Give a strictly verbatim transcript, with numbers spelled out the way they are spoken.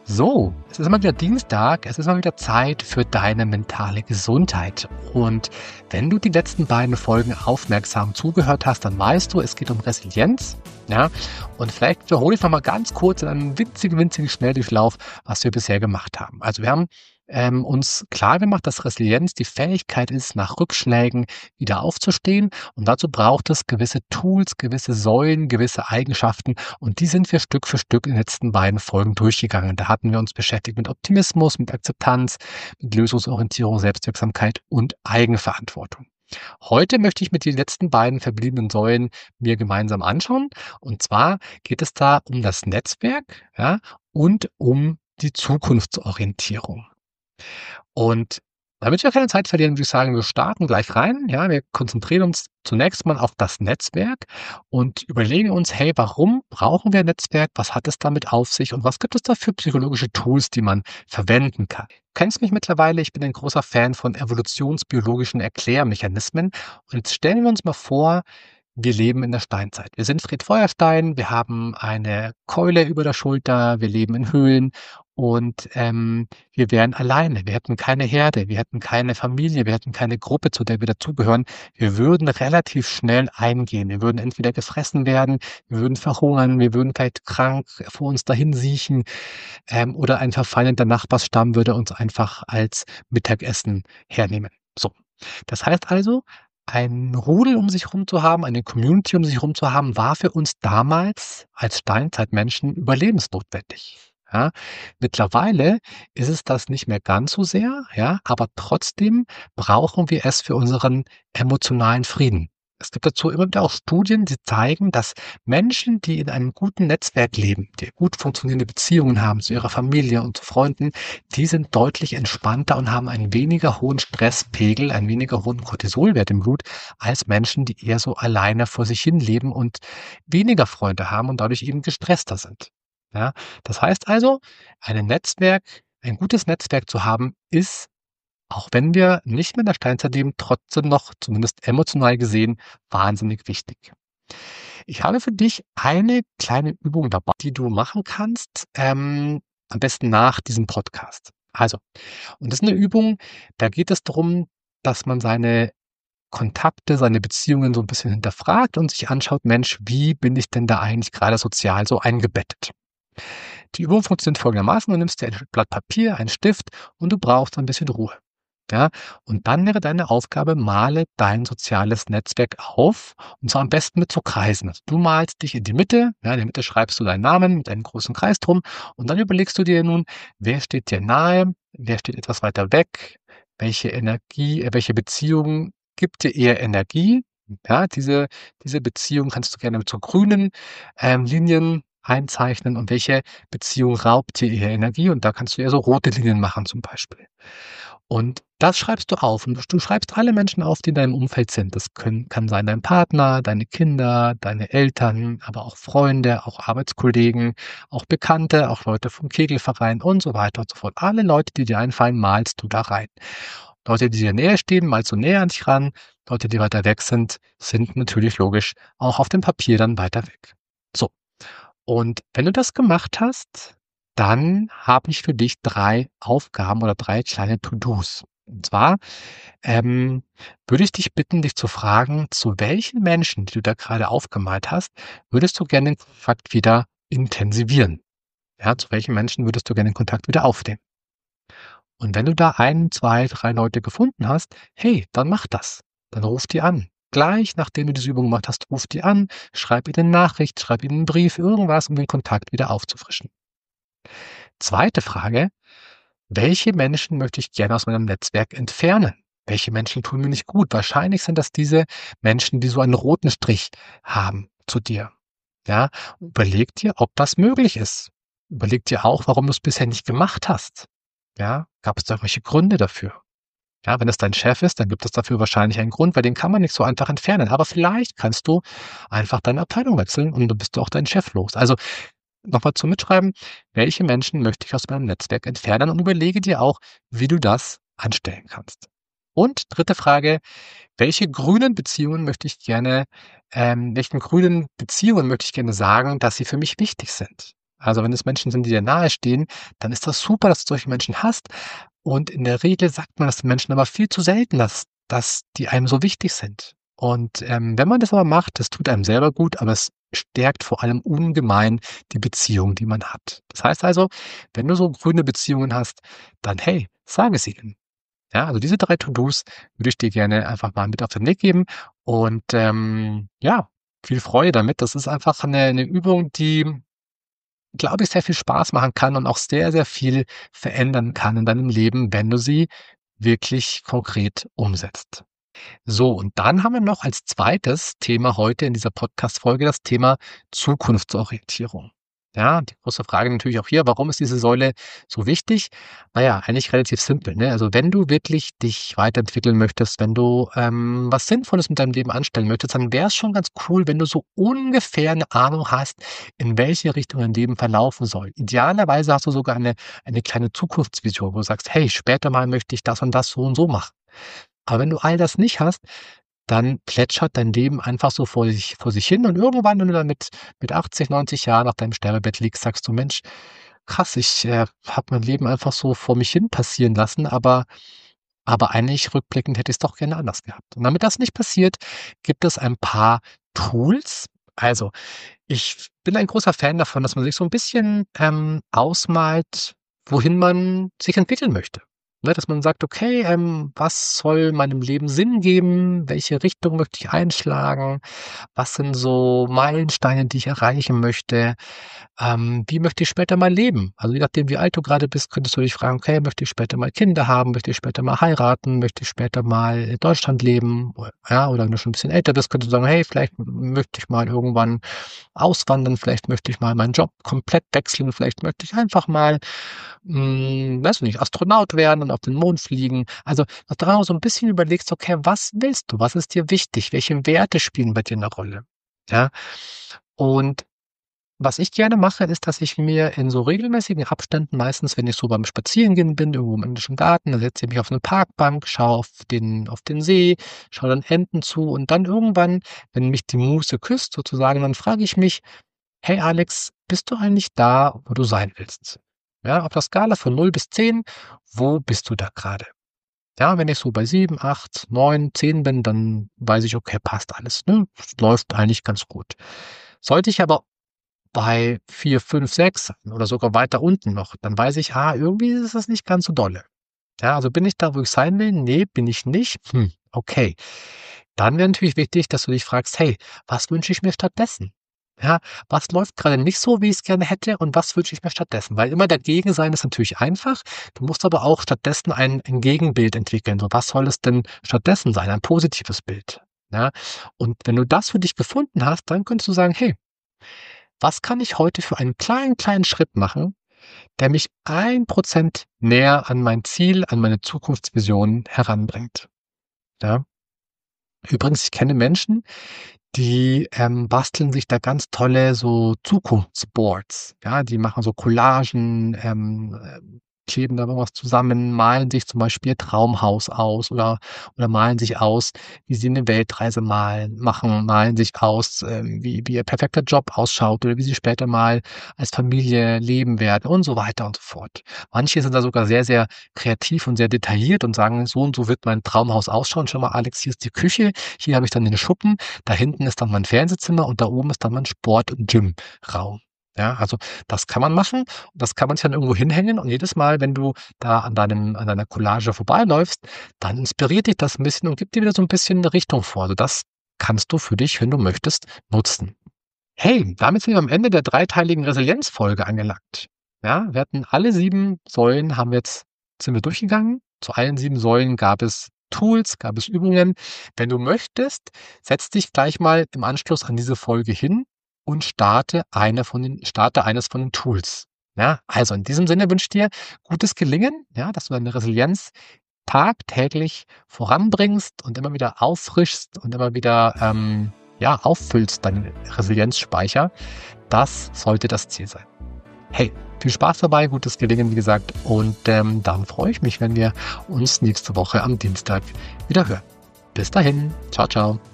So, es ist mal wieder Dienstag, es ist mal wieder Zeit für deine mentale Gesundheit. Und wenn du die letzten beiden Folgen aufmerksam zugehört hast, dann weißt du, es geht um Resilienz. Ja, und vielleicht wiederhole ich noch mal ganz kurz in einem winzigen, winzigen Schnelldurchlauf, was wir bisher gemacht haben. Also wir haben ähm, uns klar gemacht, dass Resilienz die Fähigkeit ist, nach Rückschlägen wieder aufzustehen. Und dazu braucht es gewisse Tools, gewisse Säulen, gewisse Eigenschaften. Und die sind wir Stück für Stück in den letzten beiden Folgen durchgegangen. Da hatten wir uns beschäftigt mit Optimismus, mit Akzeptanz, mit Lösungsorientierung, Selbstwirksamkeit und Eigenverantwortung. Heute möchte ich mit den letzten beiden verbliebenen Säulen mir gemeinsam anschauen. Und zwar geht es da um das Netzwerk, ja, und um die Zukunftsorientierung. Und damit wir keine Zeit verlieren, würde ich sagen, wir starten gleich rein. Ja, wir konzentrieren uns zunächst mal auf das Netzwerk und überlegen uns, hey, warum brauchen wir ein Netzwerk? Was hat es damit auf sich? Und was gibt es da für psychologische Tools, die man verwenden kann? Du kennst mich mittlerweile, ich bin ein großer Fan von evolutionsbiologischen Erklärmechanismen. Und jetzt stellen wir uns mal vor, wir leben in der Steinzeit. Wir sind Fred Feuerstein, wir haben eine Keule über der Schulter, wir leben in Höhlen und ähm, wir wären alleine. Wir hätten keine Herde, wir hätten keine Familie, wir hätten keine Gruppe, zu der wir dazugehören. Wir würden relativ schnell eingehen. Wir würden entweder gefressen werden, wir würden verhungern, wir würden vielleicht krank vor uns dahin siechen ähm, oder ein verfeindender Nachbarsstamm würde uns einfach als Mittagessen hernehmen. So, das heißt also, ein Rudel um sich herum zu haben, eine Community um sich herum zu haben, war für uns damals als Steinzeitmenschen überlebensnotwendig. Ja, mittlerweile ist es das nicht mehr ganz so sehr, ja, aber trotzdem brauchen wir es für unseren emotionalen Frieden. Es gibt dazu immer wieder auch Studien, die zeigen, dass Menschen, die in einem guten Netzwerk leben, die gut funktionierende Beziehungen haben zu ihrer Familie und zu Freunden, die sind deutlich entspannter und haben einen weniger hohen Stresspegel, einen weniger hohen Cortisolwert im Blut als Menschen, die eher so alleine vor sich hin leben und weniger Freunde haben und dadurch eben gestresster sind. Ja, das heißt also, ein Netzwerk, ein gutes Netzwerk zu haben, ist, auch wenn wir nicht mehr in der Steinzeit leben, trotzdem noch, zumindest emotional gesehen, wahnsinnig wichtig. Ich habe für dich eine kleine Übung dabei, die du machen kannst, ähm, am besten nach diesem Podcast. Also, und das ist eine Übung, da geht es darum, dass man seine Kontakte, seine Beziehungen so ein bisschen hinterfragt und sich anschaut, Mensch, wie bin ich denn da eigentlich gerade sozial so eingebettet? Die Übung funktioniert folgendermaßen: Du nimmst dir ein Blatt Papier, einen Stift und du brauchst ein bisschen Ruhe. Ja, und dann wäre deine Aufgabe, male dein soziales Netzwerk auf, und zwar am besten mit so Kreisen. Also du malst dich in die Mitte, ja, in der Mitte schreibst du deinen Namen mit einem großen Kreis drum und dann überlegst du dir nun, wer steht dir nahe, wer steht etwas weiter weg, welche Energie, äh, welche Beziehung gibt dir eher Energie. Ja, diese, diese Beziehung kannst du gerne mit so grünen ähm, Linien einzeichnen und welche Beziehung raubt dir eher Energie, und da kannst du eher so rote Linien machen zum Beispiel. Und das schreibst du auf und du schreibst alle Menschen auf, die in deinem Umfeld sind. Das können kann sein dein Partner, deine Kinder, deine Eltern, aber auch Freunde, auch Arbeitskollegen, auch Bekannte, auch Leute vom Kegelverein und so weiter und so fort. Alle Leute, die dir einfallen, malst du da rein. Leute, die dir näher stehen, malst du näher an dich ran. Leute, die weiter weg sind, sind natürlich logisch auch auf dem Papier dann weiter weg. So, und wenn du das gemacht hast, dann habe ich für dich drei Aufgaben oder drei kleine To-dos. Und zwar ähm, würde ich dich bitten, dich zu fragen, zu welchen Menschen, die du da gerade aufgemalt hast, würdest du gerne den Kontakt wieder intensivieren? Ja, zu welchen Menschen würdest du gerne den Kontakt wieder aufnehmen? Und wenn du da ein, zwei, drei Leute gefunden hast, hey, dann mach das. Dann ruf die an. Gleich nachdem du diese Übung gemacht hast, ruf die an, schreib ihnen eine Nachricht, schreib ihnen einen Brief, irgendwas, um den Kontakt wieder aufzufrischen. Zweite Frage: Welche Menschen möchte ich gerne aus meinem Netzwerk entfernen? Welche Menschen tun mir nicht gut? Wahrscheinlich sind das diese Menschen, die so einen roten Strich haben zu dir. Ja, überleg dir, ob das möglich ist. Überleg dir auch, warum du es bisher nicht gemacht hast. Ja, gab es da irgendwelche Gründe dafür? Ja, wenn es dein Chef ist, dann gibt es dafür wahrscheinlich einen Grund, weil den kann man nicht so einfach entfernen. Aber vielleicht kannst du einfach deine Abteilung wechseln und dann bist du auch deinen Chef los. Also nochmal zum Mitschreiben: Welche Menschen möchte ich aus meinem Netzwerk entfernen? Und überlege dir auch, wie du das anstellen kannst. Und dritte Frage: Welche grünen Beziehungen möchte ich gerne, ähm, welchen grünen Beziehungen möchte ich gerne sagen, dass sie für mich wichtig sind? Also wenn es Menschen sind, die dir nahestehen, dann ist das super, dass du solche Menschen hast. Und in der Regel sagt man das den Menschen aber viel zu selten, dass, dass die einem so wichtig sind. Und ähm, wenn man das aber macht, das tut einem selber gut, aber es stärkt vor allem ungemein die Beziehung, die man hat. Das heißt also, wenn du so grüne Beziehungen hast, dann hey, sag es ihnen. Ja, also diese drei To-Dos würde ich dir gerne einfach mal mit auf den Weg geben. Und ähm, ja, viel Freude damit. Das ist einfach eine, eine Übung, die, glaube ich, sehr viel Spaß machen kann und auch sehr, sehr viel verändern kann in deinem Leben, wenn du sie wirklich konkret umsetzt. So, und dann haben wir noch als zweites Thema heute in dieser Podcast-Folge das Thema Zukunftsorientierung. Ja, die große Frage natürlich auch hier, warum ist diese Säule so wichtig? Naja, eigentlich relativ simpel, ne? Also wenn du wirklich dich weiterentwickeln möchtest, wenn du ähm, was Sinnvolles mit deinem Leben anstellen möchtest, dann wäre es schon ganz cool, wenn du so ungefähr eine Ahnung hast, in welche Richtung dein Leben verlaufen soll. Idealerweise hast du sogar eine, eine kleine Zukunftsvision, wo du sagst, hey, später mal möchte ich das und das so und so machen. Aber wenn du all das nicht hast, dann plätschert dein Leben einfach so vor sich vor sich hin und irgendwann, wenn du dann mit mit achtzig, neunzig Jahren auf deinem Sterbebett liegst, sagst du: „Mensch, krass, ich, äh, habe mein Leben einfach so vor mich hin passieren lassen, aber aber eigentlich rückblickend hätte ich's doch gerne anders gehabt.“ Und damit das nicht passiert, gibt es ein paar Tools. Also, ich bin ein großer Fan davon, dass man sich so 'n bisschen, ähm, ausmalt, wohin man sich entwickeln möchte. Ne, dass man sagt: „Okay, ähm, was soll meinem Leben Sinn geben? Welche Richtung möchte ich einschlagen? Was sind so Meilensteine, die ich erreichen möchte? Ähm, wie möchte ich später mal leben?“ Also, je nachdem, wie alt du grade bist, könntest du dich fragen: „Okay, möchte ich später mal Kinder haben? Möchte ich später mal heiraten? Möchte ich später mal in Deutschland leben?“ O ja, oder wenn du schon 'n bisschen älter bist, könntest du sagen: „Hey, vielleicht m möchte ich mal irgendwann auswandern, vielleicht möchte ich mal meinen Job komplett wechseln, vielleicht möchte ich einfach mal, hm, weiß nicht, Astronaut werden und auf den Mond fliegen.“ Also, dass du da so 'n bisschen überlegst: „Okay, was willst du? Was ist dir wichtig? Welche Werte spielen bei dir 'ne Rolle?“ Ja? Und was ich gerne mache, ist, dass ich mir in so regelmäßigen Abständen, meistens, wenn ich so beim Spazierengehen bin, irgendwo im englischen Garten, dann setze ich mich auf 'ne Parkbank, schaue auf den auf den See, schaue den Enten zu und dann irgendwann, wenn mich die Muse küsst sozusagen, dann frage ich mich: „Hey Alex, bist du eigentlich da, wo du sein willst?“ Ja, auf der Skala von null bis zehn, wo bist du da grade? Ja, wenn ich so bei sieben, acht, neun, zehn bin, dann weiß ich, okay, passt alles, ne? Läuft eigentlich ganz gut. Sollte ich aber bei vier, fünf, sechs oder sogar weiter unten noch, dann weiß ich, ah, irgendwie ist das nicht ganz so dolle. Ja, also bin ich da, wo ich sein will? Ne, bin ich nicht. Hm, okay. Dann wäre natürlich wichtig, dass du dich fragst: „Hey, was wünsche ich mir stattdessen?“ Ja, was läuft grade nicht so, wie ich's gerne hätte und was wünsche ich mir stattdessen? Weil immer dagegen sein ist natürlich einfach. Du musst aber auch stattdessen ein ein Gegenbild entwickeln. So, was soll es denn stattdessen sein? Ein positives Bild, ja? Und wenn du das für dich gefunden hast, dann könntest du sagen: „Hey, was kann ich heute für einen kleinen, kleinen Schritt machen, der mich ein Prozent näher an mein Ziel, an meine Zukunftsvision heranbringt?“ Ja? Übrigens, ich kenne Menschen, die, ähm, basteln sich da ganz tolle so Zukunftsboards. Ja, die machen so Collagen, ähm, ähm, kleben da irgendwas zusammen, malen sich zum Beispiel ihr Traumhaus aus oder oder malen sich aus, wie sie 'ne Weltreise malen machen, malen sich aus, ähm, wie wie ihr perfekter Job ausschaut oder wie sie später mal als Familie leben werden und so weiter und so fort. Manche sind da sogar sehr, sehr kreativ und sehr detailliert und sagen: „So und so wird mein Traumhaus ausschauen. Schau mal, Alex, hier ist die Küche, hier habe ich dann den Schuppen, da hinten ist dann mein Fernsehzimmer und da oben ist dann mein Sport und Gymraum.“ Ja, also das kann man machen. Das kann man sich dann irgendwo hinhängen und jedes Mal, wenn du da an deinem an deiner Collage vorbeiläufst, dann inspiriert dich das 'n bisschen und gibt dir wieder so 'n bisschen 'ne Richtung vor. Also, das kannst du für dich, wenn du möchtest, nutzen. Hey, damit sind wir am Ende der dreiteiligen Resilienzfolge angelangt. Ja, wir hatten alle sieben Säulen haben wir jetzt sind wir durchgegangen. Zu allen sieben Säulen gab es Tools, gab es Übungen. Wenn du möchtest, setz dich gleich mal im Anschluss an diese Folge hin und starte eine von den starte eines von den Tools. Ja, also in diesem Sinne wünsche ich dir gutes Gelingen, ja, dass du deine Resilienz tagtäglich voranbringst und immer wieder auffrischst und immer wieder, ähm, ja, auffüllst deinen Resilienzspeicher. Das sollte das Ziel sein. Hey, viel Spaß dabei, gutes Gelingen, wie gesagt, und, ähm, dann freue ich mich, wenn wir uns nächste Woche am Dienstag wieder hören. Bis dahin. Tschau, tschau.